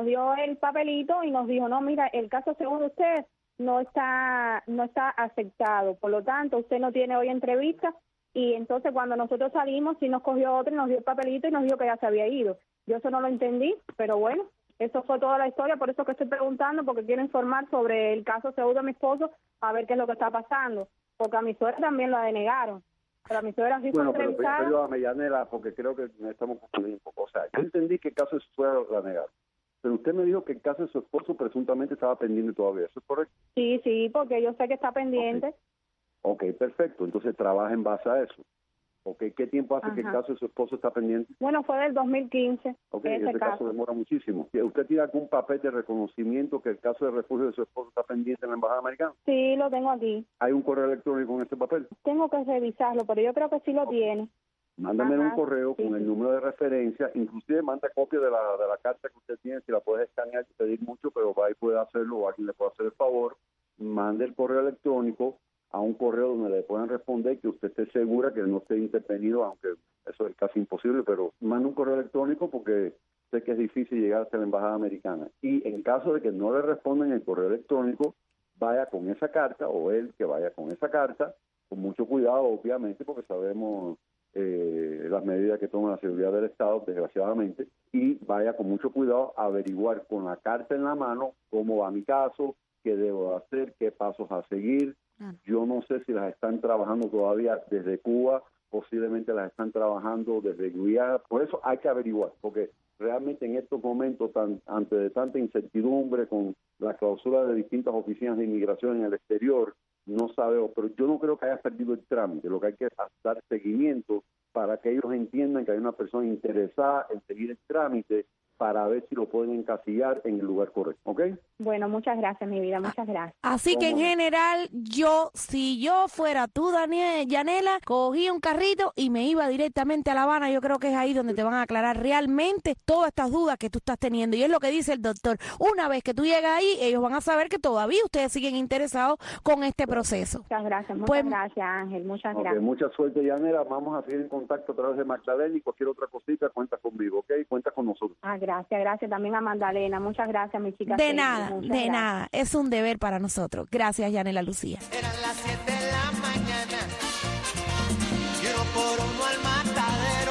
el papelito y nos dijo, no, mira, el caso según usted no está aceptado, por lo tanto, usted no tiene hoy entrevista. Y entonces cuando nosotros salimos, sí nos cogió otro y nos dio el papelito y nos dijo que ya se había ido. Yo eso no lo entendí, pero bueno, eso fue toda la historia, por eso que estoy preguntando, porque quiero informar sobre el caso seguro de mi esposo, a ver qué es lo que está pasando, porque a mi suegra también la denegaron. Pero a mi suegra sí fue entrevistada. Pero ayúdame, Yanela, porque creo que estamos confundiendo un poco. O sea, yo entendí que el caso de su suegra la negaron, pero usted me dijo que el caso de su esposo presuntamente estaba pendiente todavía. ¿Eso es correcto? Sí, porque yo sé que está pendiente. Ok, perfecto. Entonces trabaja en base a eso. Ok, ¿qué tiempo hace que el caso de su esposo está pendiente? Bueno, fue del 2015. Ok, ese caso demora muchísimo. ¿Usted tiene algún papel de reconocimiento que el caso de refugio de su esposo está pendiente en la embajada americana? Sí, lo tengo aquí. ¿Hay un correo electrónico con este papel? Tengo que revisarlo, pero yo creo que sí lo tiene. Mándame un correo con el número de referencia, inclusive manda copia de la carta que usted tiene, si la puede escanear y pedir mucho, pero va y puede hacerlo, o alguien le puede hacer el favor. Mande el correo electrónico a un correo donde le puedan responder que usted esté segura que no esté intervenido, aunque eso es casi imposible, pero mande un correo electrónico porque sé que es difícil llegar hasta la embajada americana. Y en caso de que no le respondan el correo electrónico, vaya con esa carta, o él que vaya con esa carta, con mucho cuidado, obviamente, porque sabemos las medidas que toma la seguridad del Estado, desgraciadamente, y vaya con mucho cuidado a averiguar con la carta en la mano cómo va mi caso, qué debo hacer, qué pasos a seguir. Yo no sé si las están trabajando todavía desde Cuba, posiblemente las están trabajando desde Guyana, por eso hay que averiguar, porque realmente en estos momentos, ante tanta incertidumbre con la clausura de distintas oficinas de inmigración en el exterior, no sabemos, pero yo no creo que haya perdido el trámite. Lo que hay que es dar seguimiento para que ellos entiendan que hay una persona interesada en seguir el trámite para ver si lo pueden encasillar en el lugar correcto, ¿ok? Bueno, muchas gracias, mi vida, muchas gracias. Así que en general, si yo fuera tú, Yanela, cogía un carrito y me iba directamente a La Habana. Yo creo que es ahí donde te van a aclarar realmente todas estas dudas que tú estás teniendo. Y es lo que dice el doctor. Una vez que tú llegas ahí, ellos van a saber que todavía ustedes siguen interesados con este proceso. Muchas gracias, gracias, Ángel, muchas gracias. Mucha suerte, Yanela. Vamos a seguir en contacto a través de Magdalena y cualquier otra cosita, cuenta conmigo, ¿ok? Cuenta con nosotros. Gracias también a Magdalena. Muchas gracias, mi chica. De nada. Es un deber para nosotros. Gracias, Yanela Lucía. Eran las 7 de la mañana y uno por uno al matadero,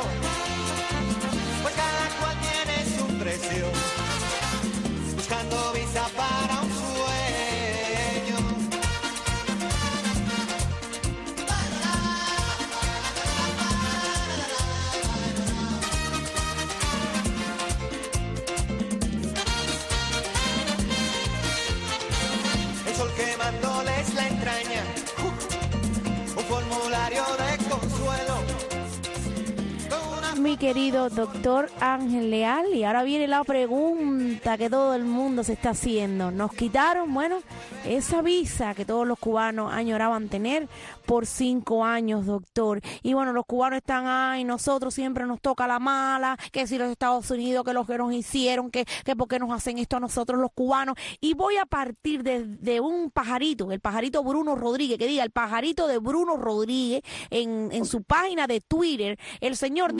pues cada cual tiene su precio, buscando visa para un sueño. El sol quemándoles la entraña, un formulario de consuelo. Mi querido doctor Ángel Leal, y ahora viene la pregunta que todo el mundo se está haciendo. Nos quitaron, esa visa que todos los cubanos añoraban tener por 5 años, doctor. Y los cubanos están, nosotros siempre nos toca la mala, que si los Estados Unidos, que los que nos hicieron, que por qué nos hacen esto a nosotros los cubanos. Y voy a partir de un pajarito, el pajarito Bruno Rodríguez, que diga, el pajarito de Bruno Rodríguez en su página de Twitter. El señor dijo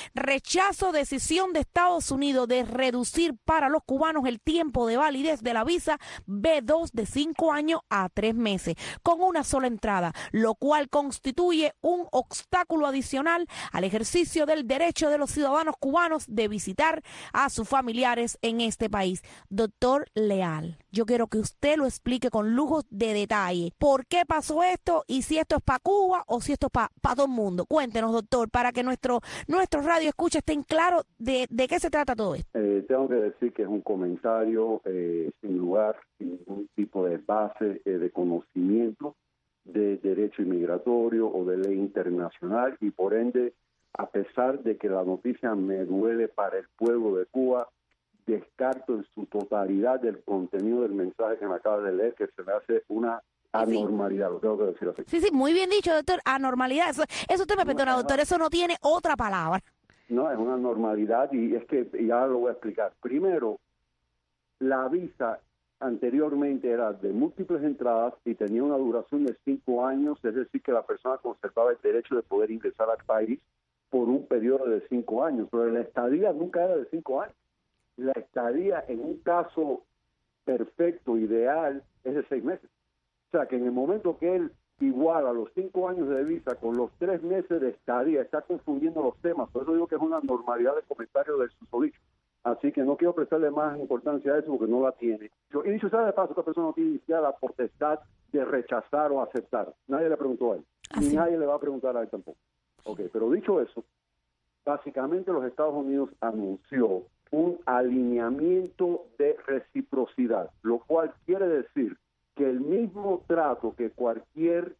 rechazo decisión de Estados Unidos de reducir para los cubanos el tiempo de validez de la visa B2 de 5 años a 3 meses, con una sola entrada, lo cual constituye un obstáculo adicional al ejercicio del derecho de los ciudadanos cubanos de visitar a sus familiares en este país. Doctor Leal, yo quiero que usted lo explique con lujos de detalle. ¿Por qué pasó esto? Y si esto es para Cuba o si esto es para todo el mundo. Cuéntenos, doctor, para que nuestros radio escucha estén claros de qué se trata todo esto. Tengo que decir que es un comentario sin lugar, sin ningún tipo de base de conocimiento de derecho inmigratorio o de ley internacional, y por ende, a pesar de que la noticia me duele para el pueblo de Cuba, descarto en su totalidad el contenido del mensaje que me acaba de leer, que se me hace una anormalidad, lo tengo que decir así. Sí, muy bien dicho, doctor, anormalidad. Eso usted me perdona, doctor, eso no tiene otra palabra. No, es una anormalidad, y es que ya lo voy a explicar. Primero, la visa anteriormente era de múltiples entradas y tenía una duración de 5 años, es decir, que la persona conservaba el derecho de poder ingresar al país por un periodo de 5 años, pero la estadía nunca era de 5 años. La estadía, en un caso perfecto, ideal, es de 6 meses. O sea, que en el momento que él iguala los 5 años de visa con los 3 meses de estadía, está confundiendo los temas. Por eso digo que es una normalidad de comentario del susodicho. Así que no quiero prestarle más importancia a eso porque no la tiene. Y dicho sea de paso, esta persona no tiene ni siquiera la potestad de rechazar o aceptar. Nadie le preguntó a él. Ni nadie le va a preguntar a él tampoco. Okay, pero dicho eso, básicamente los Estados Unidos anunció un alineamiento de reciprocidad, lo cual quiere decir que el mismo trato que cualquier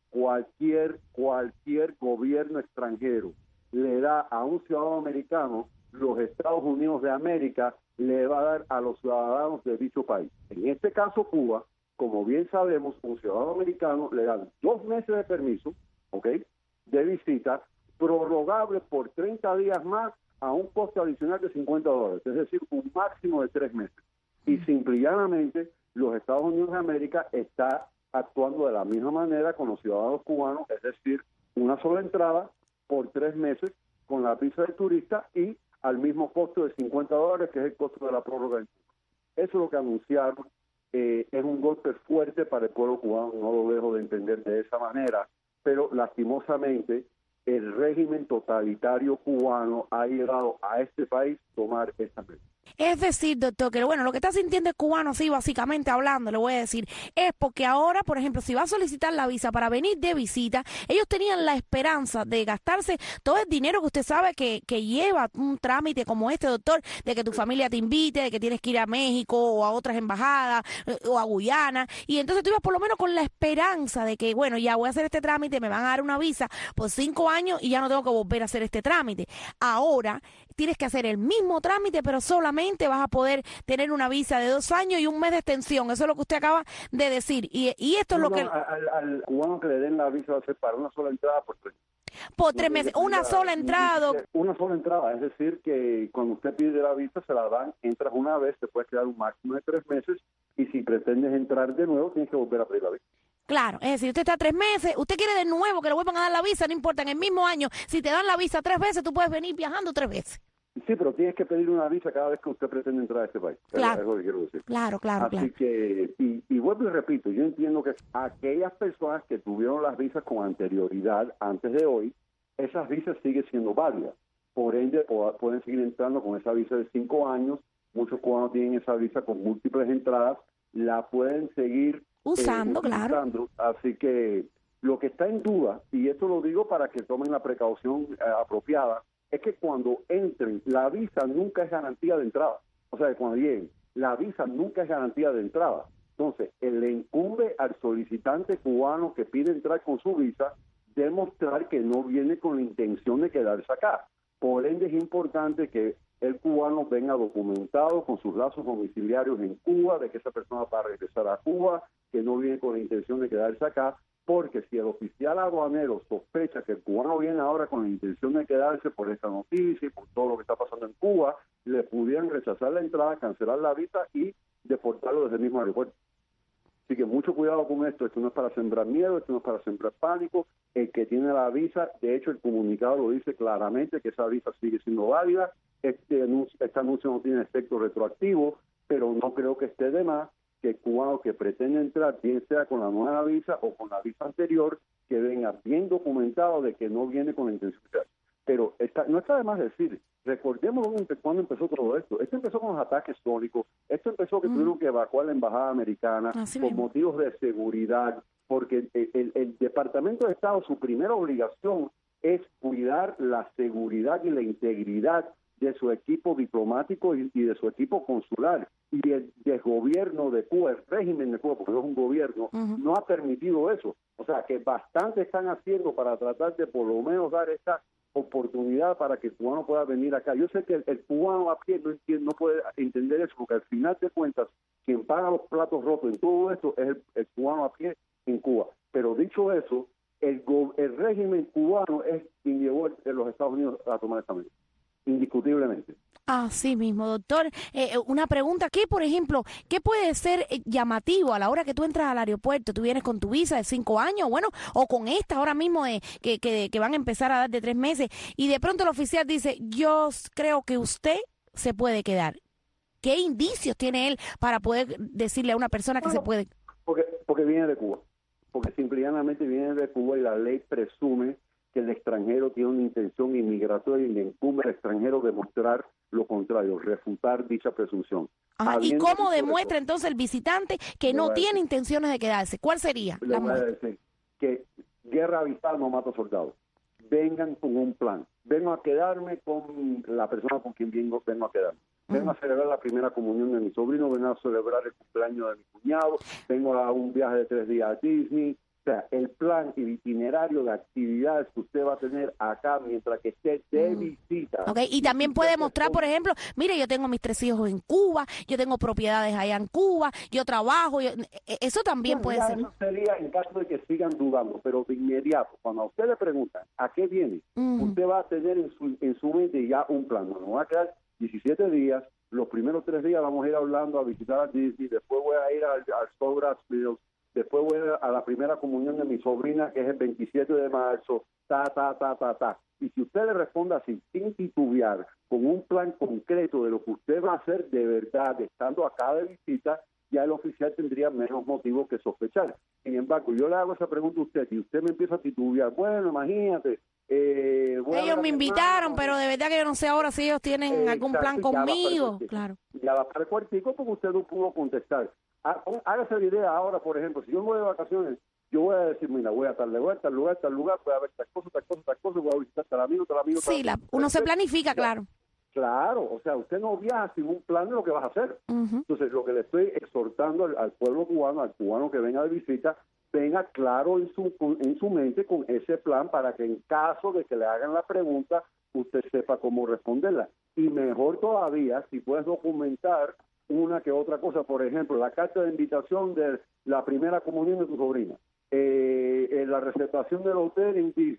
gobierno extranjero le da a un ciudadano americano, los Estados Unidos de América le va a dar a los ciudadanos de dicho país. En este caso, Cuba, como bien sabemos, un ciudadano americano le dan 2 meses de permiso, de visita, prorrogable por 30 días más a un costo adicional de $50, es decir, un máximo de 3 meses. Y simple y llanamente, los Estados Unidos de América está actuando de la misma manera con los ciudadanos cubanos, es decir, una sola entrada por 3 meses con la visa de turista y al mismo costo de $50, que es el costo de la prórroga. Eso es lo que anunciaron. Es un golpe fuerte para el pueblo cubano, no lo dejo de entender de esa manera, pero lastimosamente el régimen totalitario cubano ha llegado a este país a tomar esta medida. Es decir, doctor, que bueno, lo que está sintiendo el cubano, sí, básicamente hablando, le voy a decir, es porque ahora, por ejemplo, si va a solicitar la visa para venir de visita, ellos tenían la esperanza de gastarse todo el dinero que usted sabe que lleva un trámite como este, doctor, de que tu familia te invite, de que tienes que ir a México o a otras embajadas o a Guyana, y entonces tú ibas por lo menos con la esperanza de que, bueno, ya voy a hacer este trámite, me van a dar una visa por 5 años y ya no tengo que volver a hacer este trámite. Ahora tienes que hacer el mismo trámite, pero solamente vas a poder tener una visa de 2 años y 1 mes de extensión. Eso es lo que usted acaba de decir. Y esto es lo que... Al cubano que le den la visa va a ser para una sola entrada por 3 meses. Por 3 meses, una sola entrada. Una sola entrada, es decir, que cuando usted pide la visa se la dan, entras una vez, te puedes quedar un máximo de 3 meses y si pretendes entrar de nuevo tienes que volver a pedir la visa. Claro, es decir, usted está 3 meses, usted quiere de nuevo que le vuelvan a dar la visa, no importa, en el mismo año, si te dan la visa 3 veces, tú puedes venir viajando 3 veces. Sí, pero tienes que pedir una visa cada vez que usted pretende entrar a este país. Claro, es lo que quiero decir. Claro. Así que, y vuelvo y repito, yo entiendo que aquellas personas que tuvieron las visas con anterioridad, antes de hoy, esas visas siguen siendo válidas. Por ende, pueden seguir entrando con esa visa de 5 años. Muchos cubanos tienen esa visa con múltiples entradas. La pueden seguir usando, claro. Así que lo que está en duda, y esto lo digo para que tomen la precaución apropiada, es que cuando entren, la visa nunca es garantía de entrada. O sea, cuando lleguen, la visa nunca es garantía de entrada. Entonces, le incumbe al solicitante cubano que pide entrar con su visa demostrar que no viene con la intención de quedarse acá. Por ende, es importante que el cubano venga documentado con sus lazos domiciliarios en Cuba, de que esa persona va a regresar a Cuba, que no viene con la intención de quedarse acá, porque si el oficial aduanero sospecha que el cubano viene ahora con la intención de quedarse por esta noticia y por todo lo que está pasando en Cuba, le pudieran rechazar la entrada, cancelar la visa y deportarlo desde el mismo aeropuerto. Así que mucho cuidado con esto. Esto no es para sembrar miedo, esto no es para sembrar pánico. El que tiene la visa, de hecho el comunicado lo dice claramente, que esa visa sigue siendo válida. Este anuncio no tiene efecto retroactivo, pero no creo que esté de más que el cubano que pretende entrar, bien sea con la nueva visa o con la visa anterior, que venga bien documentado de que no viene con la intención de entrar. Pero no está de más decir, recordemos cuándo empezó todo esto. Esto empezó con los ataques sónicos, esto empezó que tuvieron que evacuar la embajada americana por motivos de seguridad, porque el Departamento de Estado, su primera obligación es cuidar la seguridad y la integridad de su equipo diplomático y de su equipo consular. Y el desgobierno de Cuba, el régimen de Cuba, porque no es un gobierno, no ha permitido eso. O sea, que bastante están haciendo para tratar de por lo menos dar esta oportunidad para que el cubano pueda venir acá. Yo sé que el cubano a pie no puede entender eso, porque al final de cuentas, quien paga los platos rotos en todo esto es el cubano a pie en Cuba. Pero dicho eso, el régimen cubano es quien llevó a los Estados Unidos a tomar esta medida, indiscutiblemente. Así mismo, doctor. Una pregunta, ¿qué, por ejemplo, qué puede ser llamativo a la hora que tú entras al aeropuerto? Tú vienes con tu visa de 5 años, bueno, o con esta ahora mismo que van a empezar a dar de 3 meses, y de pronto el oficial dice, yo creo que usted se puede quedar. ¿Qué indicios tiene él para poder decirle a una persona que se puede? Porque viene de Cuba. Porque simplemente viene de Cuba y la ley presume que el extranjero tiene una intención inmigratoria y le incumbe al extranjero demostrar lo contrario, refutar dicha presunción. Ajá. ¿Y cómo demuestra entonces el visitante que no tiene intenciones de quedarse? ¿Cuál sería la muestra? Decir que guerra avisada no mata soldados. Vengan con un plan. Vengo a quedarme con la persona con quien vengo a quedarme. Vengo a celebrar la primera comunión de mi sobrino, vengo a celebrar el cumpleaños de mi cuñado, vengo a un viaje de 3 días a Disney. O sea, el plan y el itinerario de actividades que usted va a tener acá mientras que esté de visita. Okay. Y también puede mostrar, por ejemplo, mire, yo tengo mis 3 hijos en Cuba, yo tengo propiedades allá en Cuba, yo trabajo, eso también puede ser. Eso sería en caso de que sigan dudando, pero de inmediato, cuando a usted le preguntan a qué viene, usted va a tener en su mente ya un plan. Bueno, va a quedar 17 días, los primeros 3 días vamos a ir hablando a visitar a Disney, después voy a ir al Sobras Mills, después voy a la primera comunión de mi sobrina, que es el 27 de marzo, Y si usted le responde así, sin titubear, con un plan concreto de lo que usted va a hacer de verdad, estando acá de visita, ya el oficial tendría menos motivos que sospechar. Sin embargo, yo le hago esa pregunta a usted y usted me empieza a titubear. Bueno, imagínate. Ellos me invitaron, pero de verdad que yo no sé ahora si ellos tienen algún plan conmigo. Claro. Ya va para el cuartico porque usted no pudo contestar. Hágase la idea ahora, por ejemplo, si yo me voy de vacaciones, yo voy a decir, mira, voy a tal lugar, voy a ver tal cosa, voy a visitar tal amigo. Sí, uno se planifica, claro. Claro, o sea, usted no viaja sin un plan de lo que vas a hacer. Entonces, lo que le estoy exhortando al pueblo cubano, al cubano que venga de visita, venga claro en su mente con ese plan para que en caso de que le hagan la pregunta, usted sepa cómo responderla. Y mejor todavía, si puedes documentar una que otra cosa, por ejemplo, la carta de invitación de la primera comunión de tu sobrina, la reservación del hotel en Disney,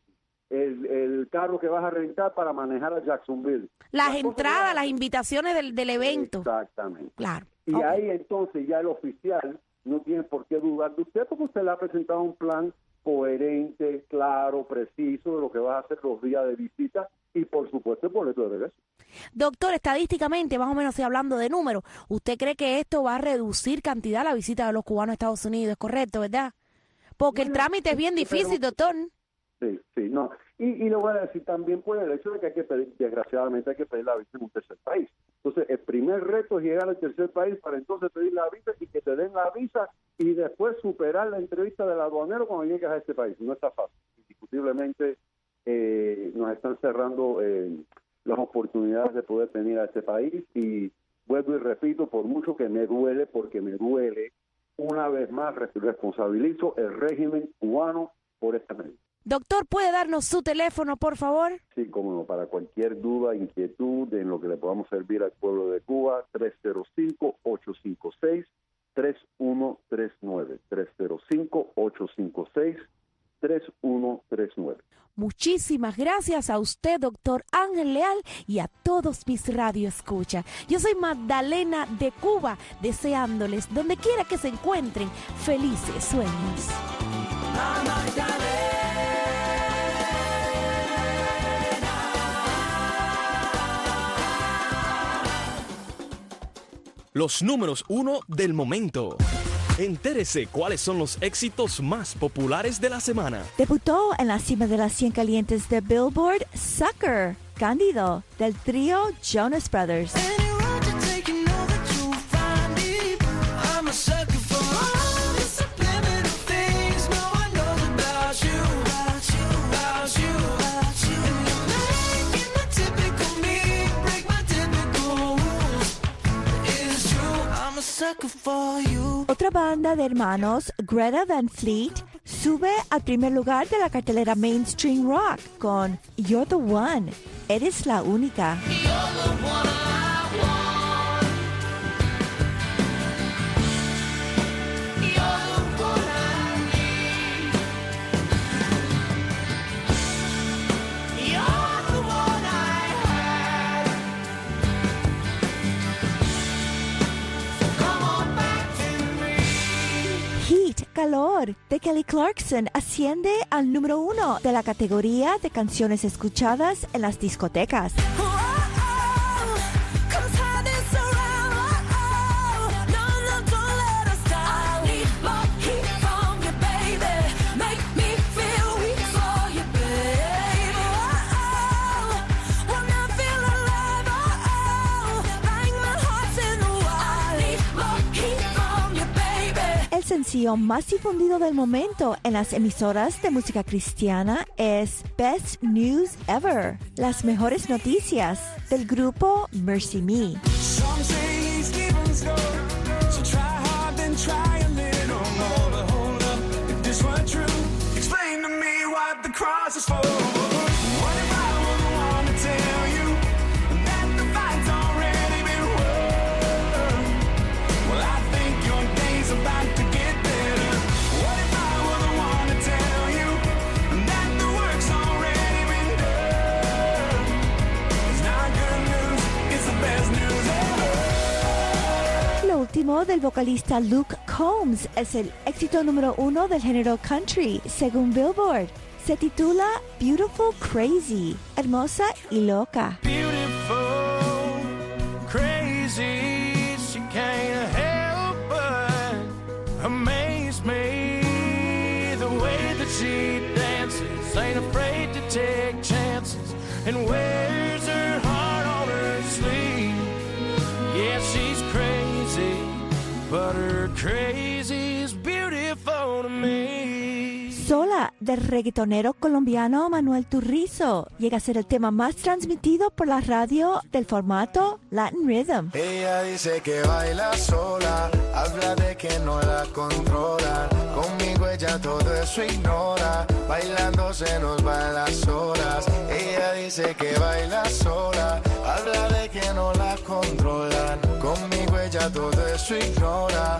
el carro que vas a rentar para manejar a Jacksonville. Las entradas, las invitaciones del evento. Exactamente. Claro. Y ahí entonces ya el oficial no tiene por qué dudar de usted porque usted le ha presentado un plan coherente, claro, preciso de lo que va a hacer los días de visita y por supuesto el boleto de regreso. Doctor, estadísticamente, más o menos hablando de números, ¿usted cree que esto va a reducir cantidad la visita de los cubanos a Estados Unidos? ¿Es correcto, verdad? Porque el trámite es bien difícil, doctor. Sí, no. Y le voy a decir también por el hecho de que hay que pedir, desgraciadamente hay que pedir la visa en un tercer país. Entonces, el primer reto es llegar al tercer país para entonces pedir la visa y que te den la visa y después superar la entrevista del aduanero cuando llegues a este país. No está fácil. Indiscutiblemente nos están cerrando las oportunidades de poder venir a este país y vuelvo y repito, por mucho que me duele, porque me duele, una vez más responsabilizo el régimen cubano por esta medida. Doctor, ¿puede darnos su teléfono, por favor? Sí, cómo no, para cualquier duda, inquietud en lo que le podamos servir al pueblo de Cuba, 305-856-3139, 305-856-3139. Muchísimas gracias a usted, doctor Ángel Leal, y a todos mis radioescuchas. Yo soy Magdalena de Cuba, deseándoles, donde quiera que se encuentren, felices sueños. Los números 1 del momento. Entérese cuáles son los éxitos más populares de la semana. Debutó en la cima de las 100 calientes de Billboard, Sucker, Cándido, del trío Jonas Brothers. Otra banda de hermanos, Greta Van Fleet, sube al primer lugar de la cartelera Mainstream Rock con You're the One, Eres la Única. Calor de Kelly Clarkson asciende al número 1 de la categoría de canciones escuchadas en las discotecas. El sencillo más difundido del momento en las emisoras de música cristiana es Best News Ever, las mejores noticias, del grupo Mercy Me. Del vocalista Luke Combs es el éxito número 1 del género country, según Billboard. Se titula Beautiful Crazy, hermosa y loca. Beautiful, crazy, she can't help but amaze me. The way that she dances, ain't afraid to take chances, and wears her heart on her sleeve. Yeah, she's crazy, but her crazy is beautiful to me. Sola, del reggaetonero colombiano Manuel Turizo, llega a ser el tema más transmitido por la radio del formato Latin Rhythm. Ella dice que baila sola, habla de que no la controla. Conmigo ella todo eso ignora, bailando se nos van las horas. Ella dice que baila sola, habla de que no la controlan. Conmigo ella todo eso ignora,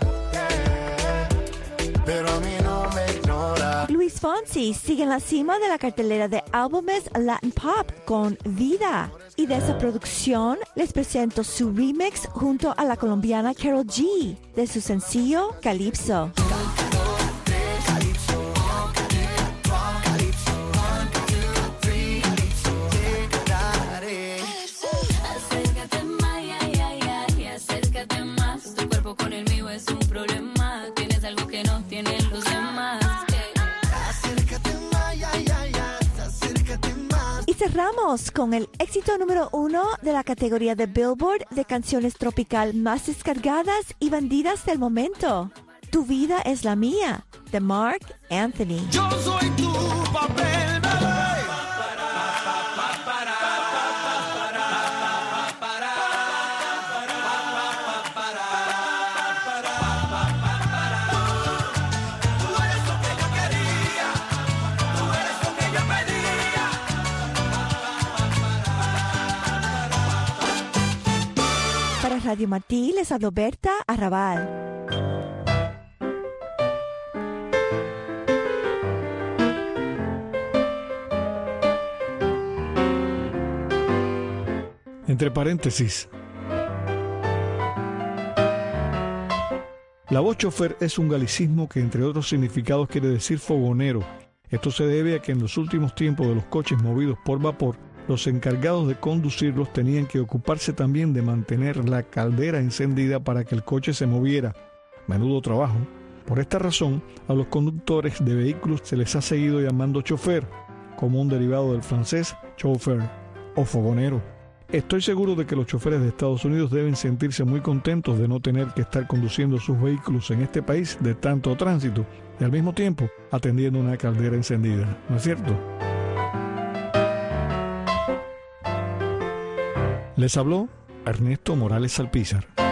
pero a mí no me ignora. Luis Fonsi sigue en la cima de la cartelera de álbumes Latin Pop con Vida. Y de esa producción les presento su remix junto a la colombiana Karol G de su sencillo Calypso. Con el mío es un problema, tienes algo que no tienen los demás. Y cerramos con el éxito número 1 de la categoría de Billboard de canciones tropical más descargadas y vendidas del momento. Tu vida es la mía, de Marc Anthony. Yo soy tu papel, bebé. Radio Martí les habló Berta Arrabal. Entre paréntesis, la voz chofer es un galicismo que, entre otros significados, quiere decir fogonero. Esto se debe a que en los últimos tiempos de los coches movidos por vapor, los encargados de conducirlos tenían que ocuparse también de mantener la caldera encendida para que el coche se moviera. Menudo trabajo. Por esta razón, a los conductores de vehículos se les ha seguido llamando chofer, como un derivado del francés chauffeur o fogonero. Estoy seguro de que los choferes de Estados Unidos deben sentirse muy contentos de no tener que estar conduciendo sus vehículos en este país de tanto tránsito y al mismo tiempo atendiendo una caldera encendida, ¿no es cierto? Les habló Ernesto Morales Alpizar.